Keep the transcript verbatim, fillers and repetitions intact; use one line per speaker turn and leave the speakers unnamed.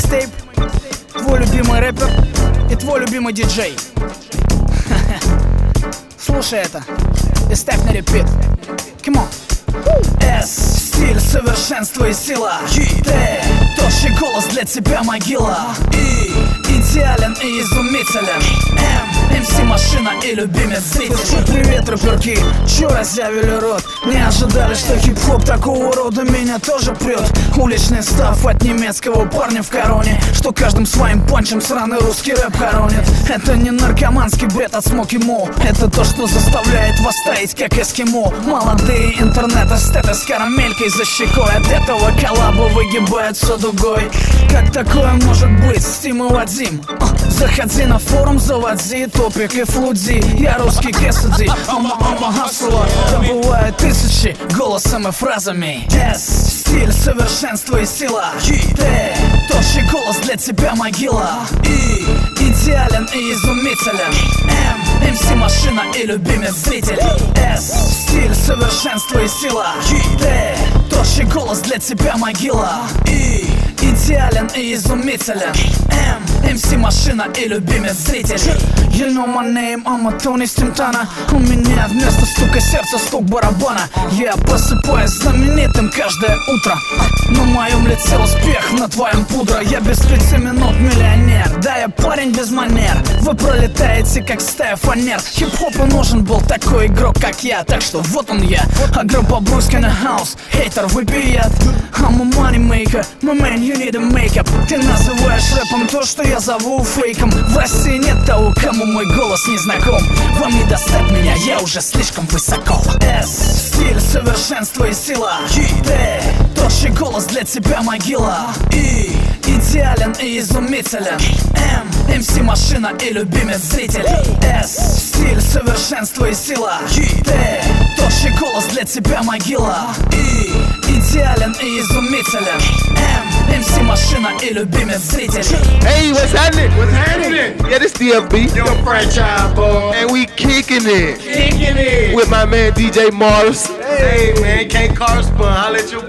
микстейп, твой любимый рэпер и твой любимый диджей. Слушай это и ставь на репит. Come on. S, стиль, совершенство и сила. T, тощий голос для тебя могила. И, идеален и изумителен. M, эм си машина и любимец зрителей. Привет, рэперки, чё разъявили рот? Не ожидали, что хип-хоп такого рода меня тоже прет. Уличный став от немецкого парня в короне, что каждым своим панчем сраный русский рэп хоронит. Это не наркоманский бред от Смоки Мо, это то, что заставляет вас таять, как эскимо. Молодые интернет-эстеты с карамелькой за щекой, от этого коллаба выгибаются дугой. Как такое может быть, Стим и Вадим? Заходи на форум, заводи топик и флуди. Я русский Кэссиди, ама ама хассела. Добываю тысячи голосом и фразами. S, стиль, совершенство и сила. T, тощий голос для тебя могила. И, идеален и изумителен. M, эм си машина и любимец зрителей. S, стиль, совершенство и сила. T, тощий голос для тебя могила. И, идеален и изумителен. M, эм си машина и любимец зрителей. You know my name, I'm Тони Стентана. У меня вместо стука сердца стук барабана. Я просыпаюсь знаменитым каждое утро. На моем лице успех, на твоем пудра. Я без пяти минут миллионер, да я парень без манер. Вы пролетаете как стая фанер. Хип-хопу нужен был такой игрок, как я. Так что вот он я, а группа Бруски на хаус. Хейтер выпей яд. I'm a money maker, my man, you need a makeup. Ты называешь рэпом то, что я зову фейком. В России нет того, кому мой голос не знаком. Вам не достать меня, я уже слишком высоко. S, стиль, совершенство и сила. T, тощий голос для тебя могила. И, идеален и изумителен. M, эм си машина и любимец зрителей. S, стиль, совершенство и сила. T, тощий голос для тебя могила. И, идеален и изумителен. M, эм си машина и любимец зрителей.
Hey, what's happening?
What's happening?
Yeah, this D F B.
Your franchise, boy.
And we kicking it
Kicking it.
with my man D J Mars.
Hey, man, can't correspond. I'll let you.